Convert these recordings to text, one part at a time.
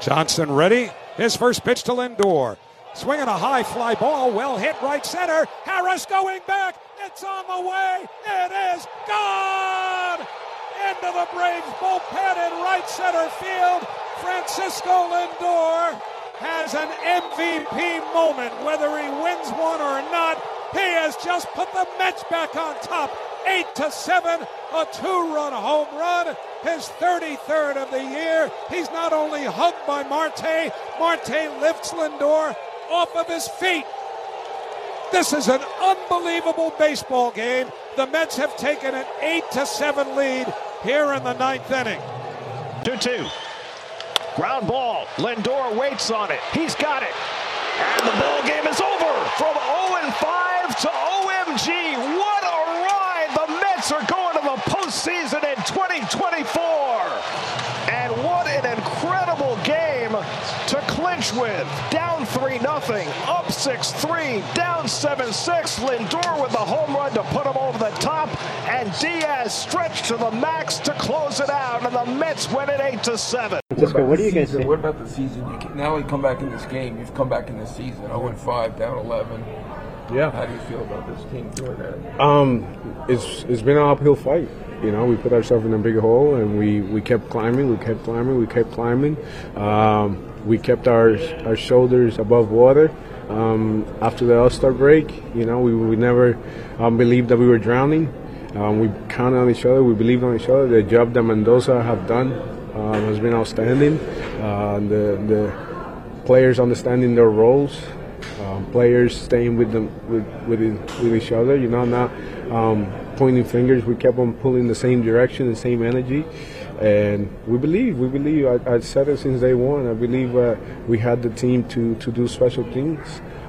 Johnson ready. His first pitch to Lindor. Swinging a high fly ball, well hit right center. Harris going back. It's on the way. It is gone. Into the Braves bullpen in right center field. Francisco Lindor has an MVP moment. Whether he wins one or not, he has just put the Mets back on top. 8-7, a 2-run home run, his 33rd of the year. He's not only hugged by Marte, Marte lifts Lindor off of his feet. This is an unbelievable baseball game. The Mets have taken an 8-7 lead here in the ninth inning. 2-2. Ground ball. Lindor waits on it. He's got it. And the ball game is over. From 0-5 to OMG. What a ride. The Mets are going to the postseason in 2024. And what an incredible game to clinch with. Down 3-0, up 6-3, down 7-6. Lindor with the home run to put him over the top. And Diaz stretched to the max to close it out. And the Mets win it 8-7. Francisco, what do you guys think? What about the season? Now we come back in this game. You've come back in this season. 0-5, down 11. Yeah. How do you feel about this team doing that? It's been an uphill fight. You know, we put ourselves in a big hole, and we kept climbing. We kept climbing. We kept our shoulders above water. After the All-Star break, you know, we never believed that we were drowning. We counted on each other. We believed on each other. The job that Mendoza have done has been outstanding. The players understanding their roles, players staying with each other. You know, not pointing fingers. We kept on pulling the same direction, the same energy, and we believe. I said it since day one. I believe we had the team to do special things.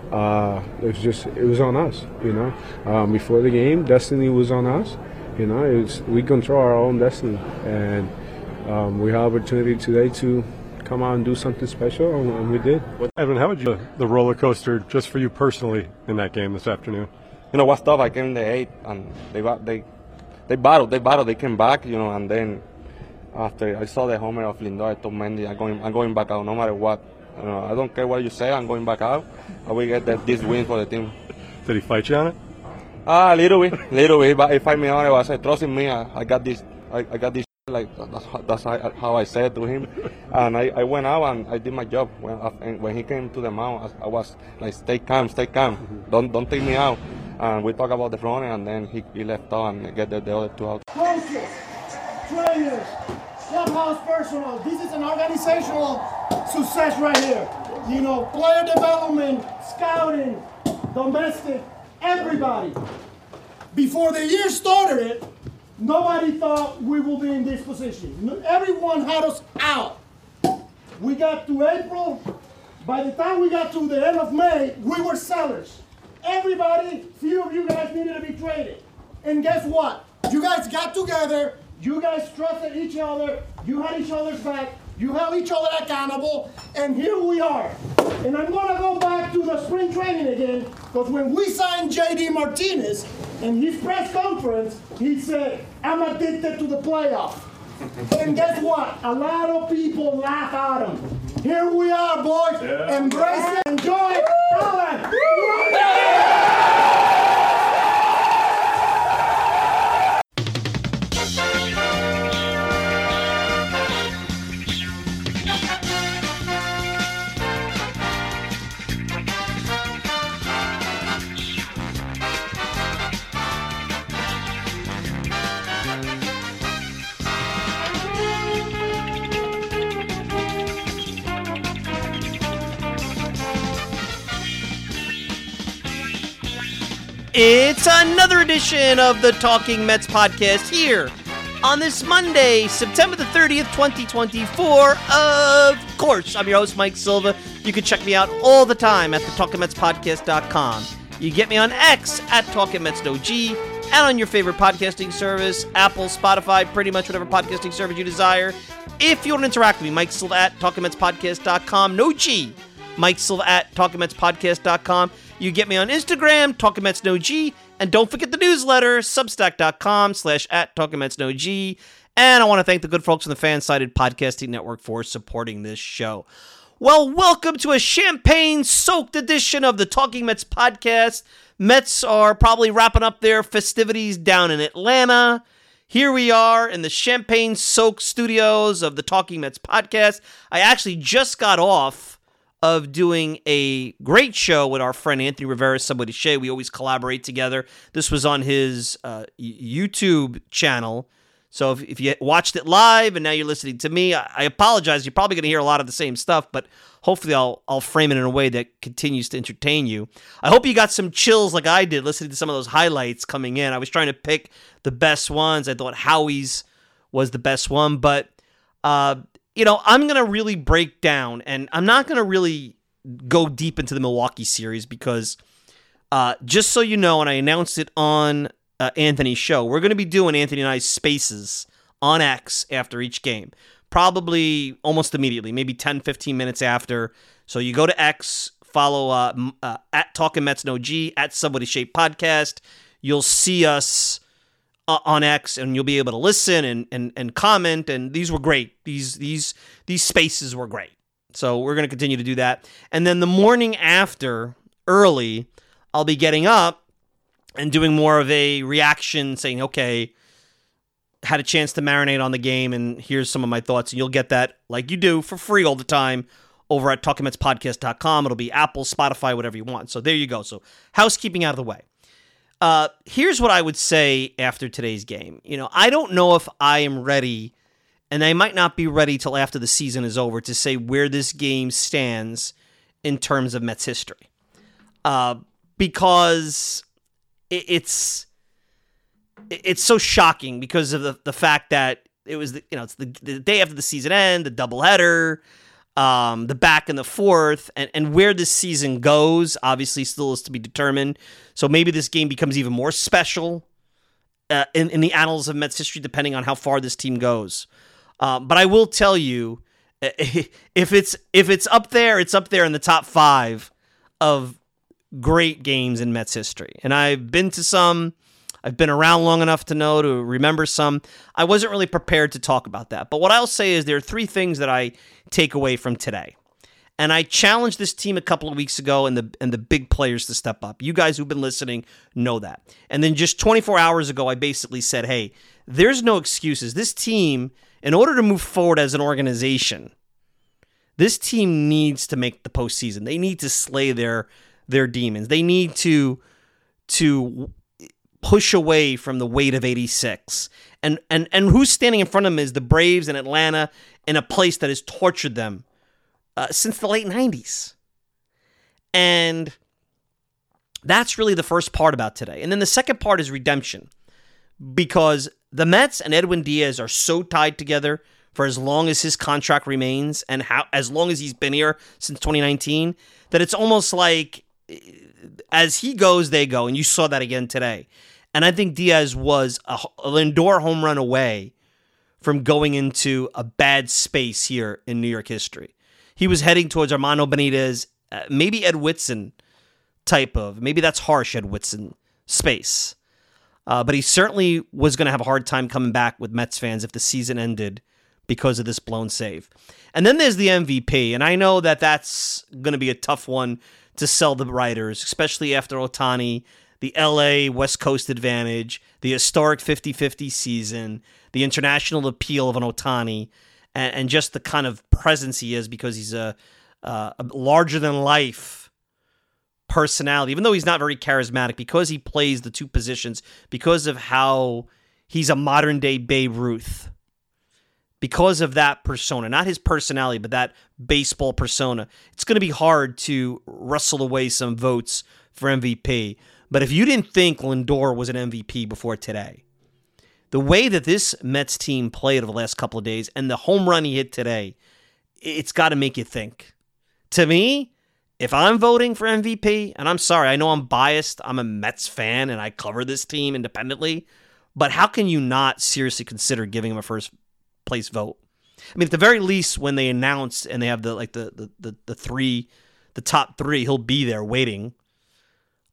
It was on us. You know, before the game, destiny was on us. You know, we control our own destiny, and we have opportunity today to come out and do something special, and we did. Evan, how would you the roller coaster just for you personally in that game this afternoon? You know what's tough? I came in the 8th, and they battled. They came back, you know, and then after I saw the homer of Lindor, I told Mendy, I'm going back out no matter what. You know, I don't care what you say. I'm going back out. I will get this win for the team. Did he fight you on it? A little bit. But he fight me on it. I said, trust in me. I got this. I got this. Like that's how I said to him, and I went out and I did my job. When he came to the mound, I was like, stay calm, don't take me out. And we talked about the front end, and then he left out and get the other 2 out. Coaches, trainers, clubhouse personnel. This is an organizational success right here. You know, player development, scouting, domestic, everybody. Before the year started, nobody thought we will be in this position. Everyone had us out. We got to April. By the time we got to the end of May, we were sellers. Everybody, few of you guys needed to be traded. And guess what? You guys got together. You guys trusted each other. You had each other's back. You held each other accountable. And here we are. And I'm going to go back to the spring training again, because when we signed J.D. Martinez, in his press conference, he said, I'm addicted to the playoff. And guess what? A lot of people laugh at him. Here we are, boys. Yeah. Embrace it. Enjoy it. Alan. It's another edition of the Talking Mets podcast here on this Monday, September the 30th, 2024. Of course, I'm your host, Mike Silva. You can check me out all the time at thetalkingmetspodcast.com. You get me on X at TalkingMetsNoG and on your favorite podcasting service, Apple, Spotify, pretty much whatever podcasting service you desire. If you want to interact with me, Mike Silva at TalkingMetsPodcast.com. No G. Mike Silva at TalkingMetsPodcast.com. You get me on Instagram, TalkingMetsNoG, and don't forget the newsletter, Substack.com/@TalkingMetsNoG. And I want to thank the good folks on the Fansided Podcasting Network for supporting this show. Well, welcome to a champagne-soaked edition of the Talking Mets podcast. Mets are probably wrapping up their festivities down in Atlanta. Here we are in the champagne-soaked studios of the Talking Mets podcast. I actually just got off of doing a great show with our friend Anthony Rivera, Somebody Shea. We always collaborate together. This was on his YouTube channel. So if you watched it live and now you're listening to me, I apologize. You're probably going to hear a lot of the same stuff, but hopefully I'll frame it in a way that continues to entertain you. I hope you got some chills like I did listening to some of those highlights coming in. I was trying to pick the best ones. I thought Howie's was the best one, but I'm going to really break down, and I'm not going to really go deep into the Milwaukee series because just so you know, and I announced it on Anthony's show, we're going to be doing Anthony and I's spaces on X after each game, probably almost immediately, maybe 10, 15 minutes after. So you go to X, follow at Talking Mets No G, at Somebody Shape Podcast. You'll see us on X, and you'll be able to listen and comment. And these were great. These spaces were great. So we're going to continue to do that. And then the morning after, early, I'll be getting up and doing more of a reaction, saying, okay, had a chance to marinate on the game, and here's some of my thoughts. And you'll get that, like you do, for free all the time over at TalkingMetsPodcast.com. It'll be Apple, Spotify, whatever you want. So there you go. So housekeeping out of the way. Here's what I would say after today's game. I don't know if I am ready, and I might not be ready till after the season is over, to say where this game stands in terms of Mets history. Because it's so shocking because of the fact that it was it's the day after the season end, the doubleheader, the back and the forth, and where this season goes obviously still is to be determined. So maybe this game becomes even more special in the annals of Mets history, depending on how far this team goes. But I will tell you, if it's up there, it's up there in the top 5 of great games in Mets history. And I've been to some. I've been around long enough to know, to remember some. I wasn't really prepared to talk about that. But what I'll say is there are 3 things that I take away from today. And I challenged this team a couple of weeks ago and the big players to step up. You guys who've been listening know that. And then just 24 hours ago, I basically said, hey, there's no excuses. This team, in order to move forward as an organization, this team needs to make the postseason. They need to slay their demons. They need to push away from the weight of 86. And who's standing in front of them is the Braves in Atlanta, in a place that has tortured them since the late 90s. And that's really the first part about today. And then the second part is redemption. Because the Mets and Edwin Diaz are so tied together for as long as his contract remains, and as long as he's been here since 2019, that it's almost like as he goes, they go. And you saw that again today. And I think Diaz was a Lindor home run away from going into a bad space here in New York history. He was heading towards Armando Benitez, maybe Ed Whitson type of, maybe that's harsh, Ed Whitson space. But he certainly was going to have a hard time coming back with Mets fans if the season ended because of this blown save. And then there's the MVP. And I know that that's going to be a tough one to sell the writers, especially after Ohtani, the LA West Coast advantage, the historic 50-50 season, the international appeal of an Ohtani, and just the kind of presence he is because he's a larger-than-life personality, even though he's not very charismatic, because he plays the 2 positions, because of how he's a modern-day Babe Ruth. Because of that persona, not his personality, but that baseball persona, it's going to be hard to wrestle away some votes for MVP. But if you didn't think Lindor was an MVP before today, the way that this Mets team played over the last couple of days and the home run he hit today, it's got to make you think. To me, if I'm voting for MVP, and I'm sorry, I know I'm biased, I'm a Mets fan and I cover this team independently, but how can you not seriously consider giving him a first place vote? I mean, at the very least, when they announce and they have the top 3, he'll be there waiting.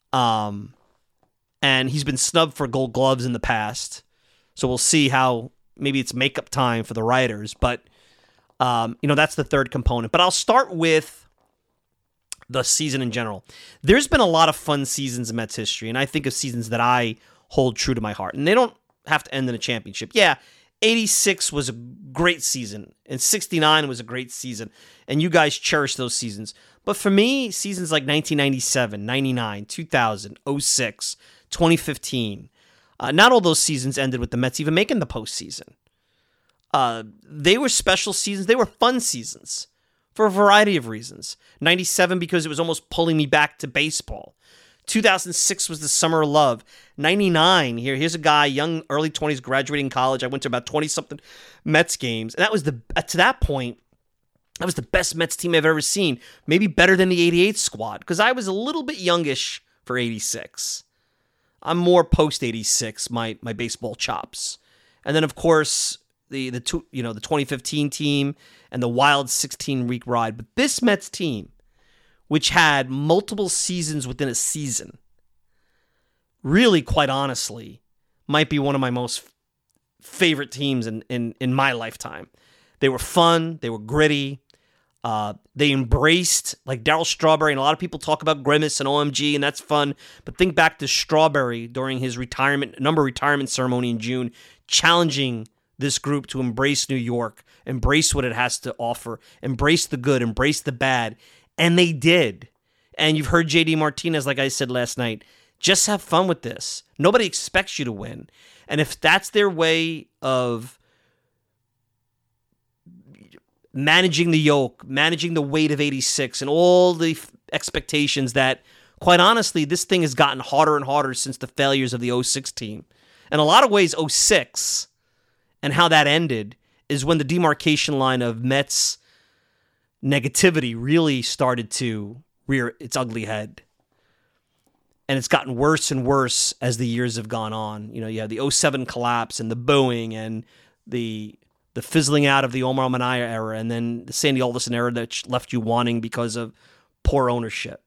And he's been snubbed for Gold Gloves in the past, so we'll see how maybe it's makeup time for the writers, but that's the third component. But I'll start with the season in general. There's been a lot of fun seasons in Mets history, and I think of seasons that I hold true to my heart, and they don't have to end in a championship. Yeah, 86 was a great season, and 69 was a great season, and you guys cherish those seasons. But for me, seasons like 1997, 99, 2000, 06, 2015, not all those seasons ended with the Mets even making the postseason. They were special seasons. They were fun seasons for a variety of reasons. 97 because it was almost pulling me back to baseball. 2006 was the summer of love. 99, here's a guy, young, early 20s, graduating college. I went to about 20-something Mets games. And that was to that point, that was the best Mets team I've ever seen. Maybe better than the 88 squad, because I was a little bit youngish for 86. I'm more post-86, my baseball chops. And then, of course, the 2015 team and the wild 16-week ride. But this Mets team, which had multiple seasons within a season, really, quite honestly, might be one of my most favorite teams in my lifetime. They were fun. They were gritty. They embraced, like Darryl Strawberry, and a lot of people talk about Grimace and OMG, and that's fun. But think back to Strawberry during his retirement ceremony in June, challenging this group to embrace New York, embrace what it has to offer, embrace the good, embrace the bad. And they did. And you've heard JD Martinez, like I said last night, just have fun with this. Nobody expects you to win. And if that's their way of managing the yoke, managing the weight of 86 and all the expectations that, quite honestly, this thing has gotten harder and harder since the failures of the 06 team. In a lot of ways, 06 and how that ended is when the demarcation line of Mets negativity really started to rear its ugly head. And it's gotten worse and worse as the years have gone on. You have the 07 collapse and the booing and the fizzling out of the Omar Minaya era, and then the Sandy Alderson era that left you wanting because of poor ownership.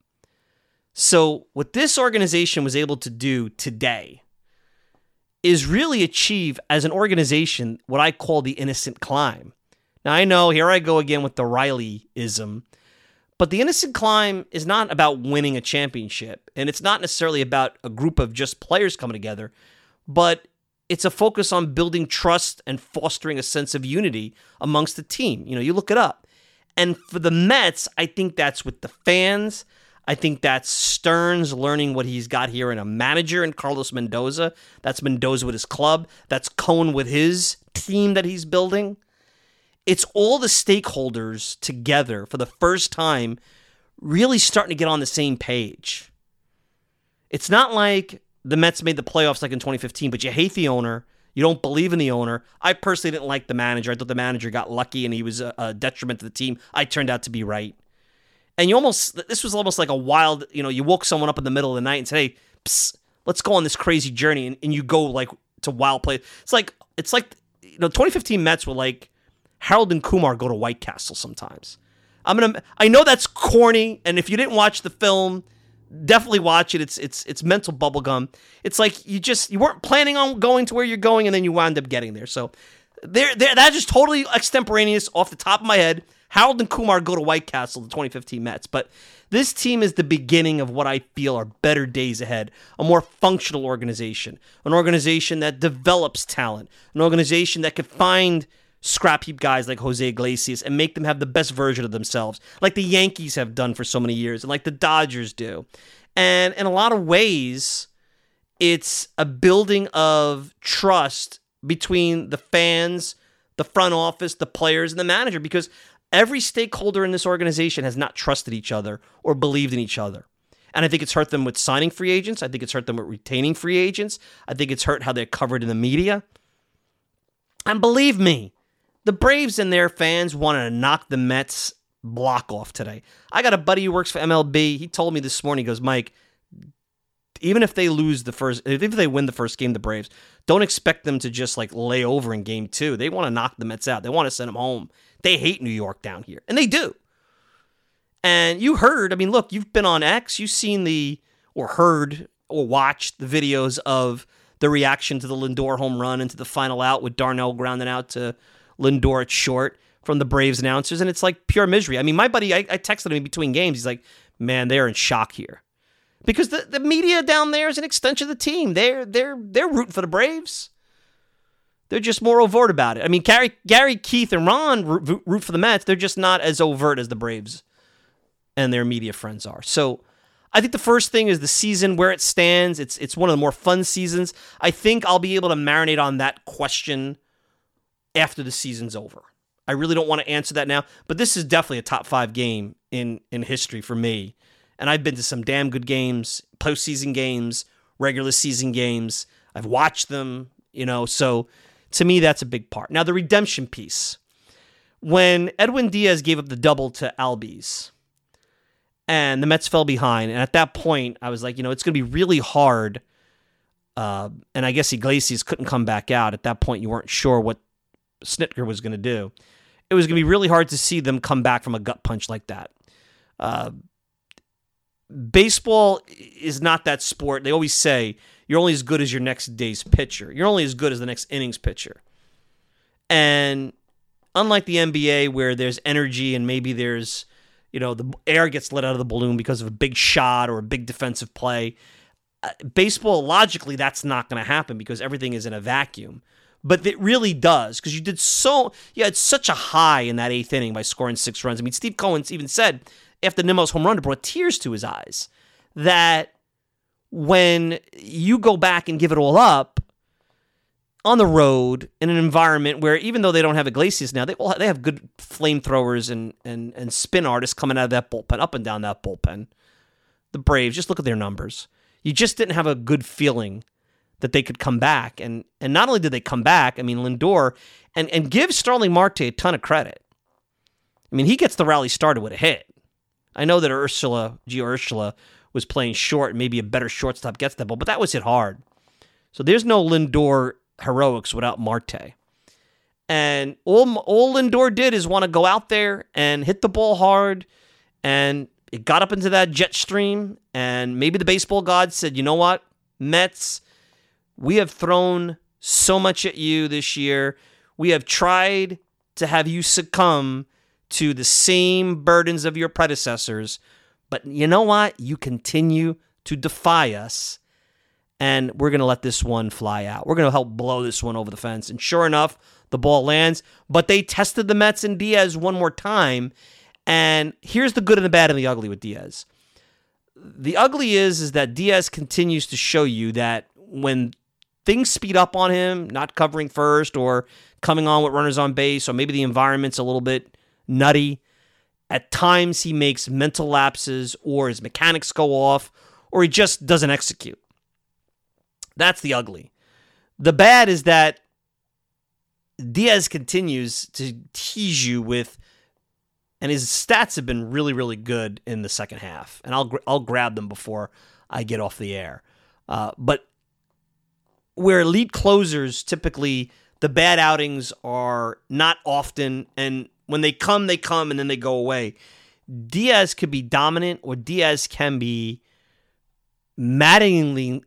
So what this organization was able to do today is really achieve, as an organization, what I call the innocent climb. Now, I know, here I go again with the Riley-ism, but the innocent climb is not about winning a championship, and it's not necessarily about a group of just players coming together, but it's a focus on building trust and fostering a sense of unity amongst the team. You look it up. And for the Mets, I think that's with the fans. I think that's Stearns learning what he's got here in a manager in Carlos Mendoza. That's Mendoza with his club. That's Cohen with his team that he's building. It's all the stakeholders together for the first time really starting to get on the same page. It's not like the Mets made the playoffs like in 2015, but you hate the owner. You don't believe in the owner. I personally didn't like the manager. I thought the manager got lucky and he was a detriment to the team. I turned out to be right. And this was almost like a wild, you woke someone up in the middle of the night and said, hey, psst, let's go on this crazy journey. And you go like to wild play. It's like 2015 Mets were like Harold and Kumar go to White Castle sometimes. I know that's corny. And if you didn't watch the film, definitely watch it. It's mental bubblegum. It's like you weren't planning on going to where you're going, and then you wound up getting there. So that's just totally extemporaneous off the top of my head. Harold and Kumar go to White Castle, the 2015 Mets. But this team is the beginning of what I feel are better days ahead. A more functional organization. An organization that develops talent. An organization that could find scrap heap guys like Jose Iglesias and make them have the best version of themselves, like the Yankees have done for so many years and like the Dodgers do. And in a lot of ways, it's a building of trust between the fans, the front office, the players, and the manager, because every stakeholder in this organization has not trusted each other or believed in each other. And I think it's hurt them with signing free agents. I think it's hurt them with retaining free agents. I think it's hurt how they're covered in the media. And believe me, the Braves and their fans wanted to knock the Mets block off today. I got a buddy who works for MLB. He told me this morning, he goes, Mike, even if they win the first game, the Braves, don't expect them to just like lay over in game 2. They want to knock the Mets out. They want to send them home. They hate New York down here. And they do. And you heard, look, you've been on X. You've seen or heard or watched the videos of the reaction to the Lindor home run and to the final out with Darnell grounding out to Lindor at short from the Braves announcers, and it's like pure misery. I mean, my buddy, I texted him between games. He's like, man, they're in shock here. Because the media down there is an extension of the team. They're rooting for the Braves. They're just more overt about it. I mean, Gary, Keith, and Ron root for the Mets. They're just not as overt as the Braves and their media friends are. So I think the first thing is the season, where it stands. It's one of the more fun seasons. I think I'll be able to marinate on that question after the season's over. I really don't want to answer that now, but this is definitely a top 5 game in history for me. And I've been to some damn good games, postseason games, regular season games. I've watched them, so to me, that's a big part. Now, the redemption piece. When Edwin Diaz gave up the double to Albies and the Mets fell behind, and at that point, I was like, it's going to be really hard. And I guess Iglesias couldn't come back out. At that point, you weren't sure what Snitker was going to do. It was going to be really hard to see them come back from a gut punch like that. Baseball is not that sport. They always say you're only as good as your next day's pitcher. You're only as good as the next inning's pitcher. And unlike the NBA, where there's energy and maybe there's, the air gets let out of the balloon because of a big shot or a big defensive play, baseball, logically, that's not going to happen because everything is in a vacuum. But it really does, because you had such a high in that 8th inning by scoring 6 runs. I mean, Steve Cohen even said after Nimmo's home run, it brought tears to his eyes, that when you go back and give it all up on the road in an environment where, even though they don't have Iglesias now, they have good flamethrowers and spin artists coming out of that bullpen, up and down that bullpen. The Braves, just look at their numbers. You just didn't have a good feeling that they could come back. And not only did they come back, I mean, Lindor, and give Starling Marte a ton of credit. I mean, he gets the rally started with a hit. I know that Gio Urshela was playing short, and maybe a better shortstop gets that ball, but that was hit hard. So there's no Lindor heroics without Marte. And all Lindor did is want to go out there and hit the ball hard, and it got up into that jet stream, and maybe the baseball gods said, you know what, Mets, we have thrown so much at you this year. We have tried to have you succumb to the same burdens of your predecessors. But you know what? You continue to defy us. And we're going to let this one fly out. We're going to help blow this one over the fence. And sure enough, the ball lands. But they tested the Mets and Diaz one more time. And here's the good and the bad and the ugly with Diaz. The ugly is that Diaz continues to show you that when things speed up on him, not covering first or coming on with runners on base, or maybe the environment's a little bit nutty, at times he makes mental lapses, or his mechanics go off, or he just doesn't execute. That's the ugly. The bad is that Diaz continues to tease you with, and his stats have been really, really good in the second half. And I'll grab them before I get off the air. But where elite closers, typically the bad outings are not often, and when they come, and then they go away. Diaz could be dominant, or Diaz can be maddeningly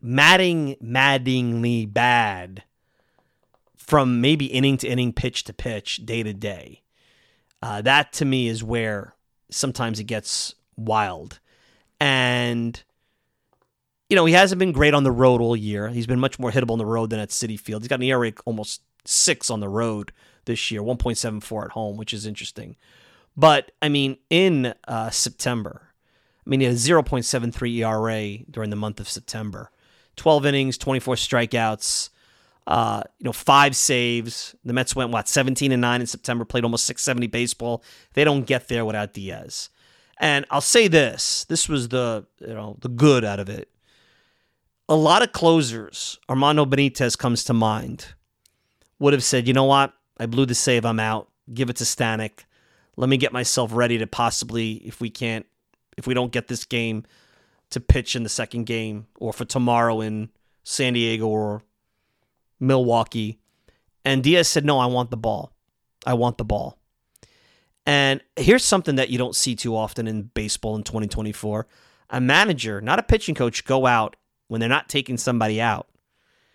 bad from maybe inning to inning, pitch to pitch, day to day. That, to me, is where sometimes it gets wild. And, he hasn't been great on the road all year. He's been much more hittable on the road than at Citi Field. He's got an ERA almost 6 on the road this year, 1.74 at home, which is interesting. But, in September, he had a 0.73 ERA during the month of September. 12 innings, 24 strikeouts, 5 saves. The Mets went, 17-9 in September, played almost 670 baseball. They don't get there without Diaz. And I'll say this was the good out of it. A lot of closers, Armando Benitez comes to mind, would have said, you know what? I blew the save. I'm out. Give it to Stanek. Let me get myself ready to possibly, if we don't get this game, to pitch in the second game, or for tomorrow in San Diego or Milwaukee. And Diaz said, no, I want the ball. I want the ball. And here's something that you don't see too often in baseball in 2024. A manager, not a pitching coach, go out when they're not taking somebody out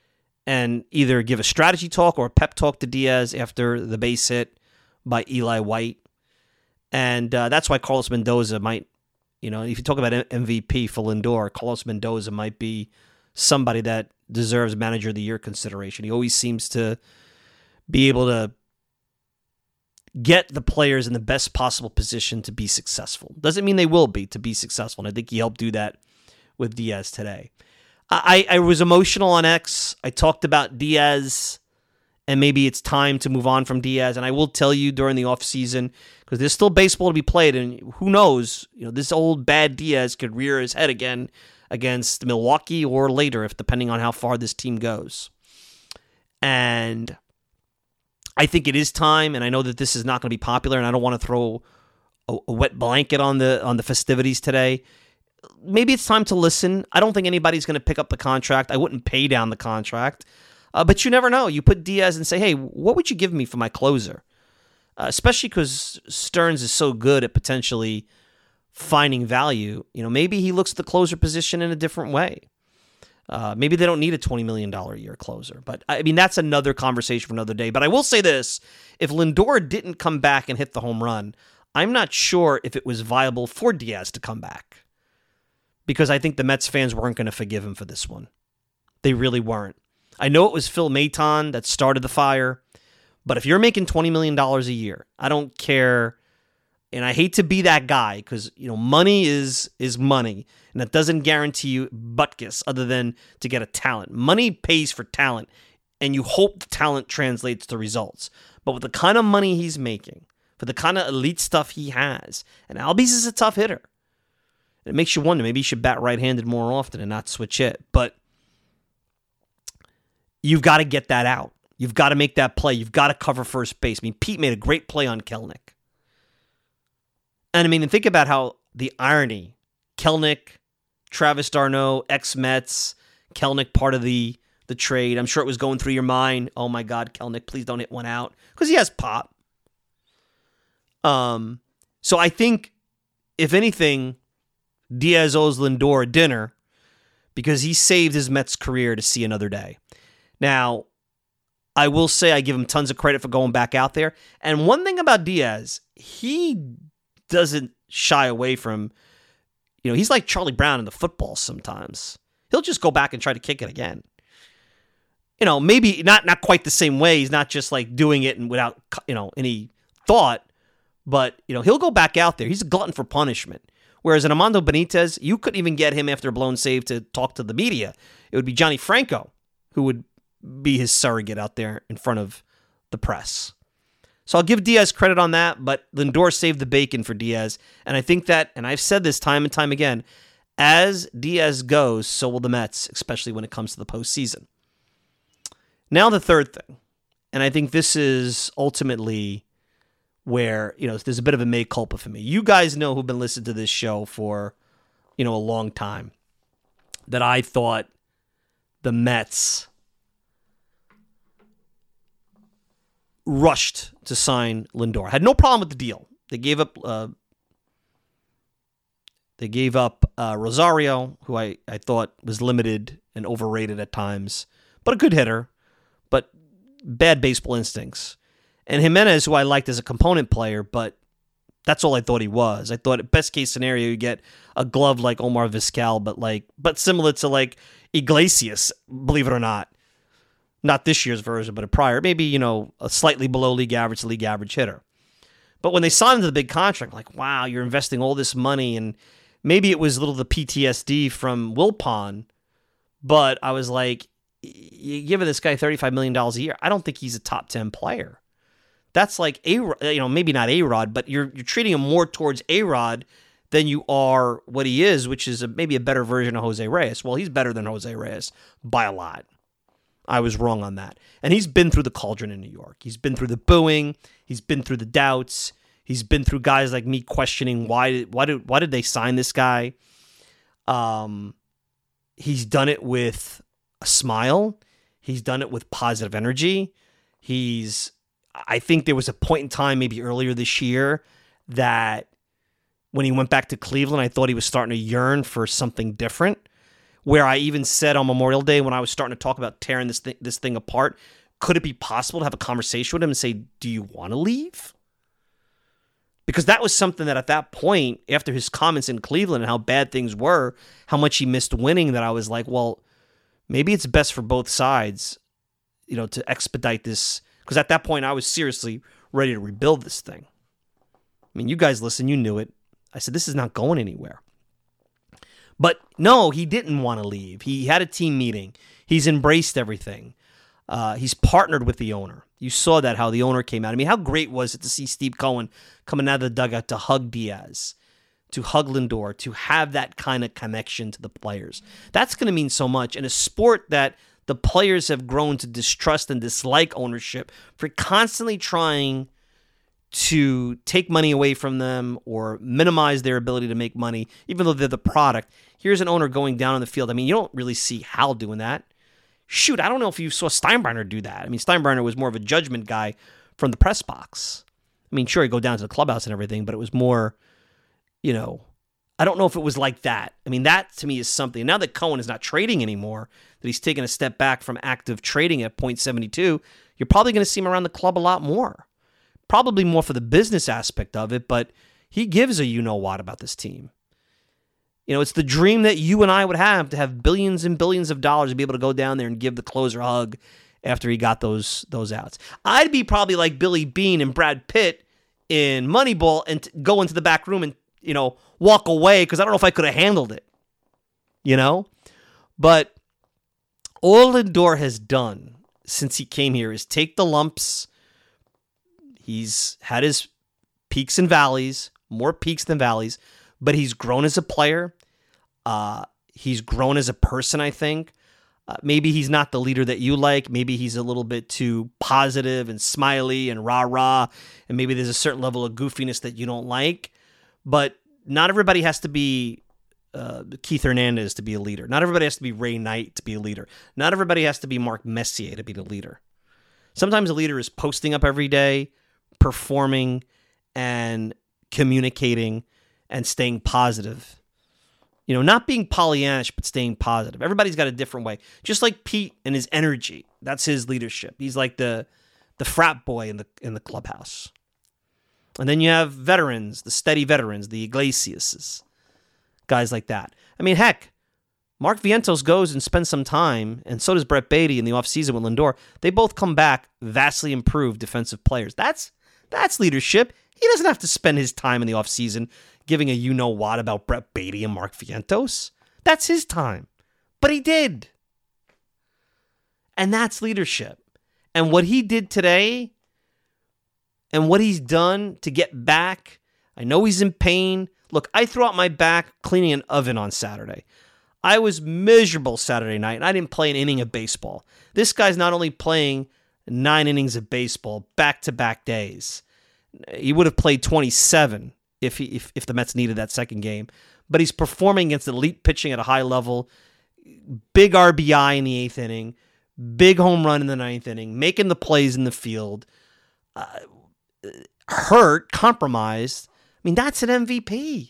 and either give a strategy talk or a pep talk to Diaz after the base hit by Eli White. And that's why Carlos Mendoza might, if you talk about MVP for Lindor, Carlos Mendoza might be somebody that deserves Manager of the Year consideration. He always seems to be able to get the players in the best possible position to be successful. Doesn't mean they will be to be successful, and I think he helped do that with Diaz today. I was emotional on X. I talked about Diaz, and maybe it's time to move on from Diaz. And I will tell you during the offseason, because there's still baseball to be played, and who knows, this old bad Diaz could rear his head again against Milwaukee or later, if depending on how far this team goes. And I think it is time, and I know that this is not going to be popular, and I don't want to throw a wet blanket on the festivities today. Maybe it's time to listen. I don't think anybody's going to pick up the contract. I wouldn't pay down the contract. But you never know. You put Diaz and say, hey, what would you give me for my closer? Especially because Stearns is so good at potentially finding value. Maybe he looks at the closer position in a different way. Maybe they don't need a $20 million a year closer. But, that's another conversation for another day. But I will say this. If Lindor didn't come back and hit the home run, I'm not sure if it was viable for Diaz to come back. Because I think the Mets fans weren't going to forgive him for this one. They really weren't. I know it was Phil Maton that started the fire, but if you're making $20 million a year, I don't care, and I hate to be that guy because money is money, and that doesn't guarantee you butkus other than to get a talent. Money pays for talent, and you hope the talent translates to results. But with the kind of money he's making, for the kind of elite stuff he has, and Albies is a tough hitter. It makes you wonder, maybe he should bat right-handed more often and not switch hit. But you've got to get that out. You've got to make that play. You've got to cover first base. Pete made a great play on Kelenic. And think about how the irony, Kelenic, Travis d'Arnaud, ex-Mets, Kelenic part of the trade. I'm sure it was going through your mind. Oh my God, Kelenic, please don't hit one out. Because he has pop. So I think, if anything, Diaz owes Lindor a dinner because he saved his Mets career to see another day. Now, I will say I give him tons of credit for going back out there. And one thing about Diaz, he doesn't shy away from, he's like Charlie Brown in the football sometimes. He'll just go back and try to kick it again. Maybe not quite the same way. He's not just like doing it and without, any thought. But, he'll go back out there. He's a glutton for punishment. Whereas in Armando Benitez, you couldn't even get him after a blown save to talk to the media. It would be Johnny Franco who would be his surrogate out there in front of the press. So I'll give Diaz credit on that, but Lindor saved the bacon for Diaz. And I think that, and I've said this time and time again, as Diaz goes, so will the Mets, especially when it comes to the postseason. Now the third thing, and I think this is ultimately where, there's a bit of a mea culpa for me. You guys know who've been listening to this show for, a long time, that I thought the Mets rushed to sign Lindor. I had no problem with the deal. They gave up Rosario, who I thought was limited and overrated at times, but a good hitter, but bad baseball instincts. And Jimenez, who I liked as a component player, but that's all I thought he was. I thought at best case scenario, you get a glove like Omar Vizquel, but similar to like Iglesias, believe it or not. Not this year's version, but a prior. Maybe, a slightly below league average hitter. But when they signed the big contract, like, wow, you're investing all this money. And maybe it was a little the PTSD from Wilpon, but I was like, you're giving this guy $35 million a year. I don't think he's a top 10 player. That's like maybe not A-Rod, but you're treating him more towards A-Rod than you are what he is, which is maybe a better version of Jose Reyes. Well, he's better than Jose Reyes by a lot. I was wrong on that. And he's been through the cauldron in New York. He's been through the booing. He's been through the doubts. He's been through guys like me questioning why did they sign this guy. He's done it with a smile. He's done it with positive energy. I think there was a point in time, maybe earlier this year, that when he went back to Cleveland, I thought he was starting to yearn for something different, where I even said on Memorial Day when I was starting to talk about tearing this thing apart, could it be possible to have a conversation with him and say, do you want to leave? Because that was something that at that point, after his comments in Cleveland and how bad things were, how much he missed winning, that I was like, well, maybe it's best for both sides, to expedite this. Because at that point, I was seriously ready to rebuild this thing. I mean, you guys listen, you knew it. I said, this is not going anywhere. But no, he didn't want to leave. He had a team meeting. He's embraced everything. He's partnered with the owner. You saw that, how the owner came out. I mean, how great was it to see Steve Cohen coming out of the dugout to hug Diaz, to hug Lindor, to have that kind of connection to the players. That's going to mean so much. In a sport that the players have grown to distrust and dislike ownership for constantly trying to take money away from them or minimize their ability to make money, even though they're the product. Here's an owner going down on the field. I mean, you don't really see Hal doing that. Shoot, I don't know if you saw Steinbrenner do that. I mean, Steinbrenner was more of a judgment guy from the press box. I mean, sure, he'd go down to the clubhouse and everything, but it was more, I don't know if it was like that. I mean, that to me is something. Now that Cohen is not trading anymore, that he's taken a step back from active trading at .72, you're probably going to see him around the club a lot more. Probably more for the business aspect of it, but he gives a you-know-what about this team. It's the dream that you and I would have, to have billions and billions of dollars to be able to go down there and give the closer a hug after he got those outs. I'd be probably like Billy Beane and Brad Pitt in Moneyball and go into the back room and, walk away because I don't know if I could have handled it. But all Lindor has done since he came here is take the lumps. He's had his peaks and valleys, more peaks than valleys, but he's grown as a player. He's grown as a person, I think. Maybe he's not the leader that you like. Maybe he's a little bit too positive and smiley and rah-rah, and maybe there's a certain level of goofiness that you don't like. But not everybody has to be Keith Hernandez to be a leader. Not everybody has to be Ray Knight to be a leader. Not everybody has to be Mark Messier to be the leader. Sometimes a leader is posting up every day, performing, and communicating, and staying positive. Not being Pollyannish, but staying positive. Everybody's got a different way. Just like Pete and his energy. That's his leadership. He's like the frat boy in the clubhouse. And then you have veterans, the steady veterans, the Iglesiases, guys like that. I mean, heck, Mark Vientos goes and spends some time, and so does Brett Beatty in the offseason with Lindor. They both come back vastly improved defensive players. That's leadership. He doesn't have to spend his time in the offseason giving a you-know-what about Brett Beatty and Mark Vientos. That's his time. But he did. And that's leadership. And what he did today and what he's done to get back, I know he's in pain. Look, I threw out my back cleaning an oven on Saturday. I was miserable Saturday night, and I didn't play an inning of baseball. This guy's not only playing 9 innings of baseball back-to-back days. He would have played 27 if the Mets needed that second game. But he's performing against elite pitching at a high level. Big RBI in the 8th inning. Big home run in the 9th inning. Making the plays in the field. Hurt, compromised. I mean, that's an MVP.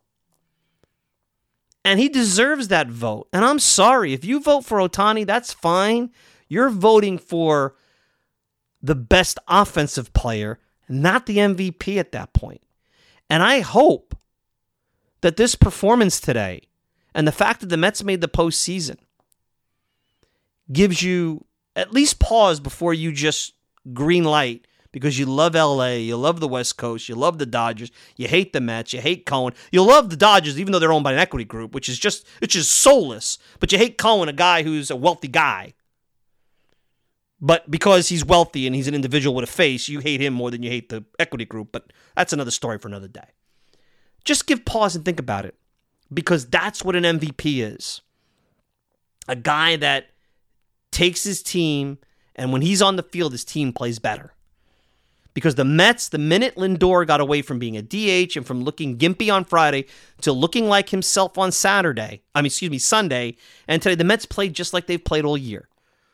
And he deserves that vote. And I'm sorry, if you vote for Ohtani, that's fine. You're voting for the best offensive player, not the MVP at that point. And I hope that this performance today and the fact that the Mets made the postseason gives you at least pause before you just green light because you love LA, you love the West Coast, you love the Dodgers, you hate the Mets, you hate Cohen. You love the Dodgers even though they're owned by an equity group, which is just soulless. But you hate Cohen, a guy who's a wealthy guy. But because he's wealthy and he's an individual with a face, you hate him more than you hate the equity group. But that's another story for another day. Just give pause and think about it. Because that's what an MVP is. A guy that takes his team, and when he's on the field, his team plays better. Because the Mets, the minute Lindor got away from being a DH and from looking gimpy on Friday to looking like himself on Sunday, and today the Mets played just like they've played all year.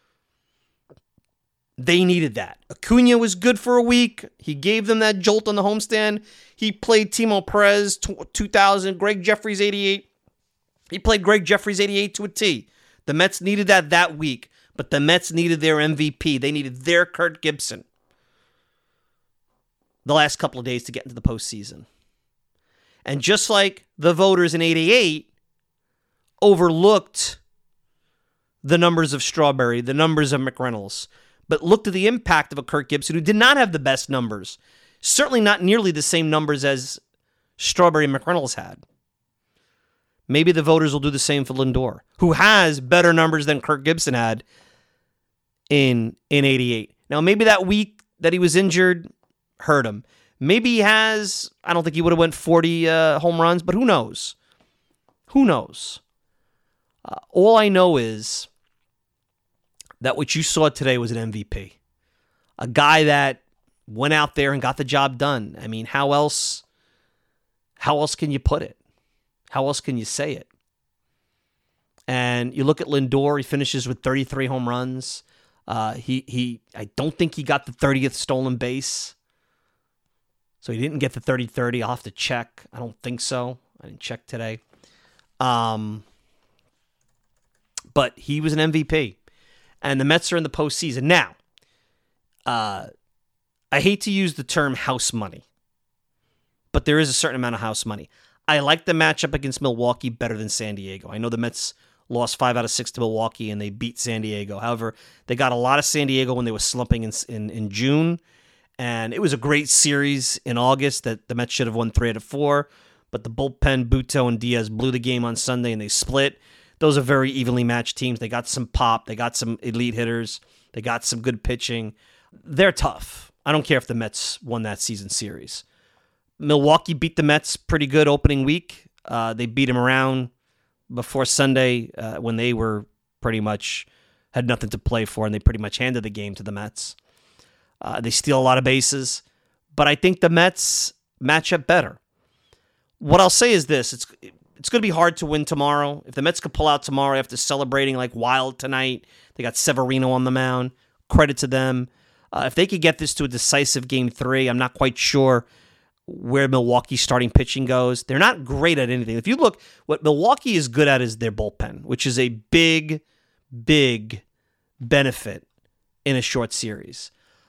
They needed that. Acuna was good for a week. He gave them that jolt on the homestand. He played Timo Perez 2000, Greg Jeffries 88. He played Greg Jeffries 88 to a T. The Mets needed that week, but the Mets needed their MVP. They needed their Kirk Gibson the last couple of days to get into the postseason. And just like the voters in 88 overlooked the numbers of Strawberry, the numbers of McReynolds, but looked at the impact of a Kirk Gibson who did not have the best numbers. Certainly not nearly the same numbers as Strawberry and McReynolds had. Maybe the voters will do the same for Lindor, who has better numbers than Kirk Gibson had in 88. Now, maybe that week that he was injured hurt him. Maybe he has, I don't think he would have went 40 home runs, but who knows? Who knows? All I know is that what you saw today was an MVP. A guy that went out there and got the job done. I mean, how else can you put it? How else can you say it? And you look at Lindor, he finishes with 33 home runs. I don't think he got the 30th stolen base. So he didn't get the 30-30. I'll have to check. I don't think so. I didn't check today. But he was an MVP. And the Mets are in the postseason. Now, I hate to use the term house money, but there is a certain amount of house money. I like the matchup against Milwaukee better than San Diego. I know the Mets lost 5 out of 6 to Milwaukee, and they beat San Diego. However, they got a lot of San Diego when they were slumping in June, and it was a great series in August that the Mets should have won 3 out of 4, but the bullpen, Buto and Diaz, blew the game on Sunday, and they split. Those are very evenly matched teams. They got some pop. They got some elite hitters. They got some good pitching. They're tough. I don't care if the Mets won that season series. Milwaukee beat the Mets pretty good opening week. They beat them around before Sunday when they were pretty much had nothing to play for, and they pretty much handed the game to the Mets. They steal a lot of bases, but I think the Mets match up better. What I'll say is this. It's going to be hard to win tomorrow. If the Mets could pull out tomorrow after celebrating like wild tonight, they got Severino on the mound. Credit to them. If they could get this to a decisive Game 3, I'm not quite sure where Milwaukee's starting pitching goes. They're not great at anything. If you look, what Milwaukee is good at is their bullpen, which is a big, big benefit in a short series.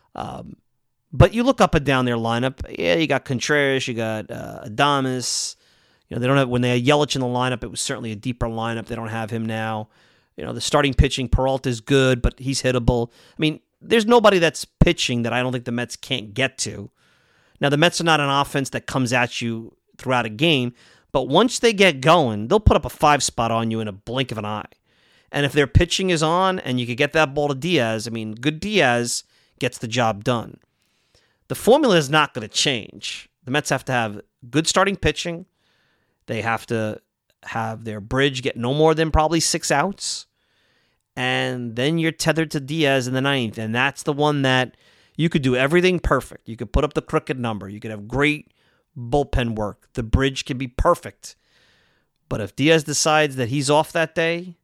But you look up and down their lineup. Yeah, you got Contreras, you got Adames. You know, they don't have, when they had Yelich in the lineup, it was certainly a deeper lineup. They don't have him now. You know, the starting pitching, Peralta is good, but he's hittable. I mean, there's nobody that's pitching that I don't think the Mets can't get to. Now, the Mets are not an offense that comes at you throughout a game, but once they get going, they'll put up a 5 spot on you in a blink of an eye. And if their pitching is on and you could get that ball to Diaz, I mean, good Diaz gets the job done. The formula is not going to change. The Mets have to have good starting pitching. They have to have their bridge get no more than probably 6 outs. And then you're tethered to Diaz in the 9th, and that's the one that you could do everything perfect. You could put up the crooked number. You could have great bullpen work. The bridge can be perfect. But if Diaz decides that he's off that day,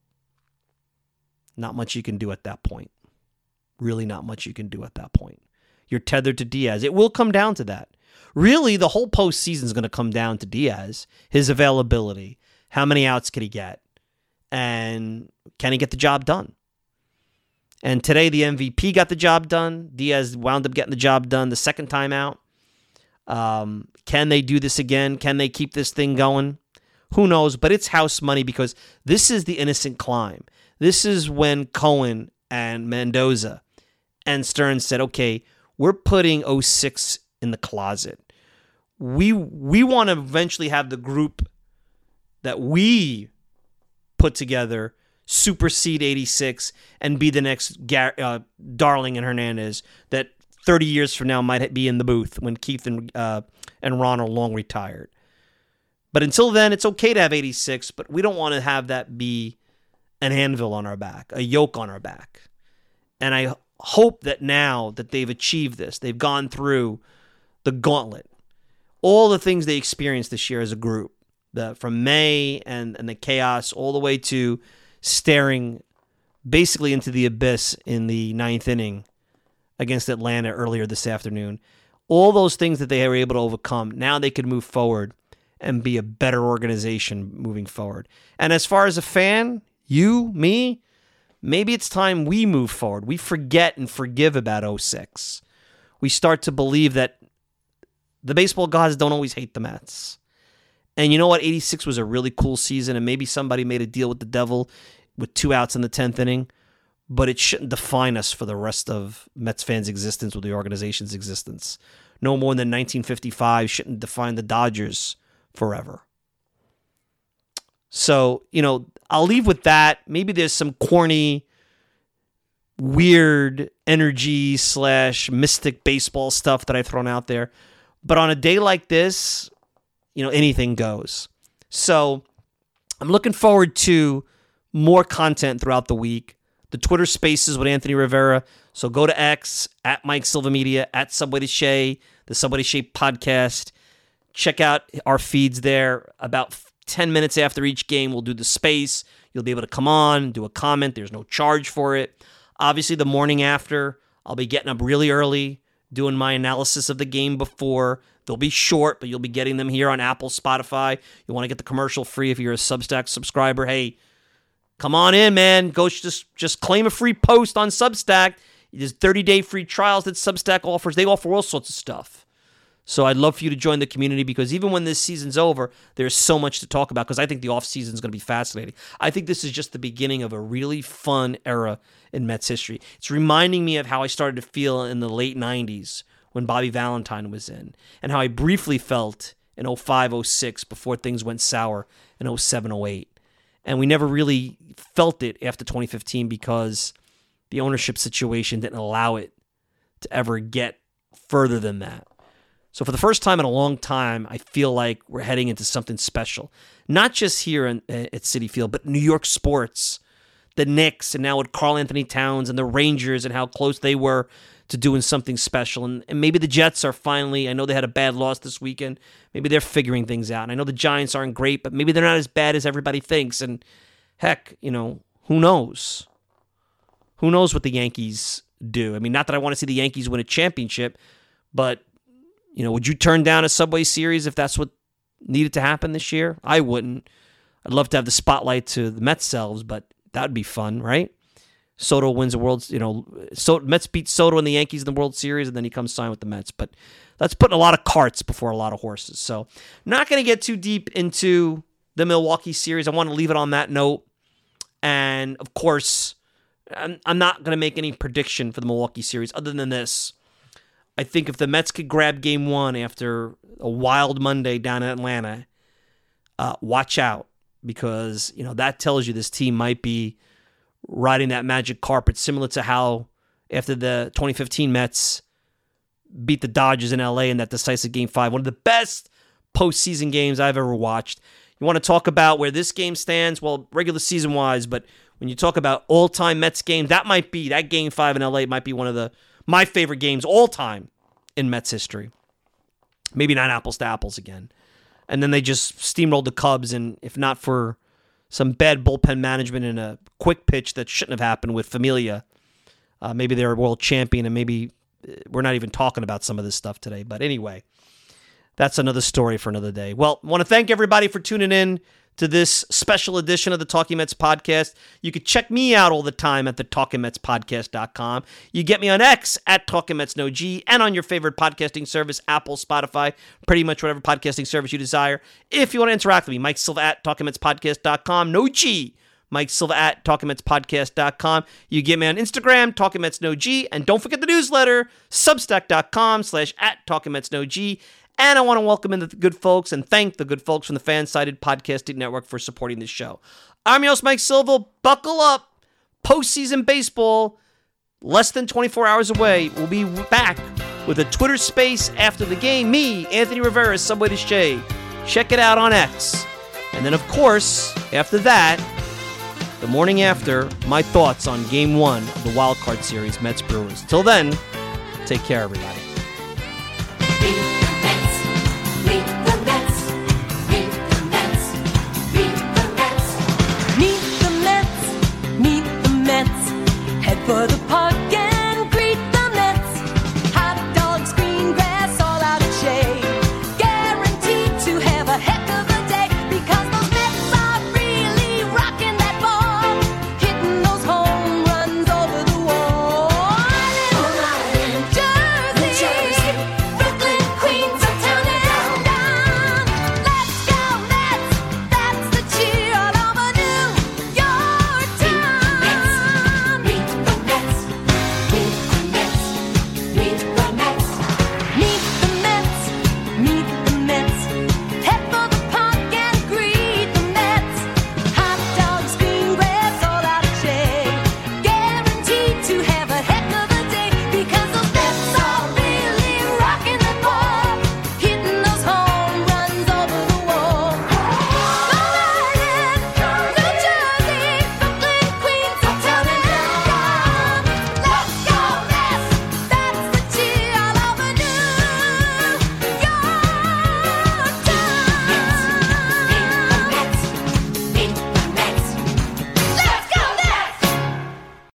not much you can do at that point. Really not much you can do at that point. You're tethered to Diaz. It will come down to that. Really, the whole postseason is going to come down to Diaz, his availability, how many outs can he get, and can he get the job done? And today, the MVP got the job done. Diaz wound up getting the job done the second time out. Can they do this again? Can they keep this thing going? Who knows? But it's house money because this is the innocent climb. This is when Cohen and Mendoza and Stearns said, okay, we're putting 06 in the closet. We want to eventually have the group that we put together supersede 86 and be the next Darling and Hernandez that 30 years from now might be in the booth when Keith and Ron are long retired. But until then, it's okay to have 86, but we don't want to have that be an anvil on our back, a yoke on our back. And I hope that now that they've achieved this, they've gone through the gauntlet, all the things they experienced this year as a group, from May and the chaos all the way to staring basically into the abyss in the 9th inning against Atlanta earlier this afternoon. All those things that they were able to overcome, now they can move forward and be a better organization moving forward. And as far as a fan, you, me, maybe it's time we move forward. We forget and forgive about 06. We start to believe that the baseball gods don't always hate the Mets. And you know what? 86 was a really cool season, and maybe somebody made a deal with the devil with 2 outs in the 10th inning, but it shouldn't define us for the rest of Mets fans' existence or the organization's existence. No more than 1955 shouldn't define the Dodgers forever. So, I'll leave with that. Maybe there's some corny, weird energy / mystic baseball stuff that I've thrown out there. But on a day like this, anything goes. So I'm looking forward to more content throughout the week. The Twitter Spaces with Anthony Rivera. So go to X, at Mike Silva Media, at Subway to Shea, the Subway to Shea podcast. Check out our feeds there. About 10 minutes after each game, we'll do the space. You'll be able to come on, do a comment. There's no charge for it. Obviously, the morning after, I'll be getting up really early, doing my analysis of the game before. They'll be short, but you'll be getting them here on Apple, Spotify. You want to get the commercial free if you're a Substack subscriber. Hey, come on in, man. Go just claim a free post on Substack. There's 30-day free trials that Substack offers. They offer all sorts of stuff. So I'd love for you to join the community because even when this season's over, there's so much to talk about because I think the offseason is going to be fascinating. I think this is just the beginning of a really fun era in Mets history. It's reminding me of how I started to feel in the late 90s when Bobby Valentine was in and how I briefly felt in 05-06 before things went sour in 07-08. And we never really felt it after 2015 because the ownership situation didn't allow it to ever get further than that. So for the first time in a long time, I feel like we're heading into something special. Not just here at Citi Field, but New York sports, the Knicks, and now with Karl Anthony Towns and the Rangers and how close they were to doing something special. And maybe the Jets are finally, I know they had a bad loss this weekend, maybe they're figuring things out. And I know the Giants aren't great, but maybe they're not as bad as everybody thinks. And heck, who knows? Who knows what the Yankees do? I mean, not that I want to see the Yankees win a championship, but would you turn down a Subway Series if that's what needed to happen this year? I wouldn't. I'd love to have the spotlight to the Mets selves, but that would be fun, right? Soto wins the World, Mets beat Soto and the Yankees in the World Series, and then he comes sign with the Mets. But that's putting a lot of carts before a lot of horses. So not going to get too deep into the Milwaukee series. I want to leave it on that note. And, of course, I'm not going to make any prediction for the Milwaukee series other than this. I think if the Mets could grab Game 1 after a wild Monday down in Atlanta, watch out because, that tells you this team might be riding that magic carpet, similar to how after the 2015 Mets beat the Dodgers in LA in that decisive Game 5, one of the best postseason games I've ever watched. You want to talk about where this game stands? Well, regular season-wise, but when you talk about all-time Mets game, that Game 5 in LA might be one of my favorite games all time in Mets history. Maybe not apples to apples again. And then they just steamrolled the Cubs, and if not for some bad bullpen management and a quick pitch that shouldn't have happened with Familia, maybe they're a world champion, and maybe we're not even talking about some of this stuff today. But anyway, that's another story for another day. Well, I want to thank everybody for tuning in to this special edition of the Talking Mets podcast. You can check me out all the time at the TalkingMetsPodcast.com. You get me on X at TalkingMetsNoG and on your favorite podcasting service, Apple, Spotify, pretty much whatever podcasting service you desire. If you want to interact with me, Mike Silva at TalkingMetsPodcast.com. No G. Mike Silva at TalkingMetsPodcast.com. You get me on Instagram, TalkingMetsNoG, and don't forget the newsletter, Substack.com/@TalkingMetsNoG. And I want to welcome in the good folks and thank the good folks from the Fan-Sided Podcasting Network for supporting this show. I'm your host, Mike Silva. Buckle up. Postseason baseball, less than 24 hours away. We'll be back with a Twitter space after the game. Me, Anthony Rivera, Subway to Shea. Check it out on X. And then, of course, after that, the morning after, my thoughts on Game 1 of the Wild Card Series, Mets-Brewers. Till then, take care, everybody.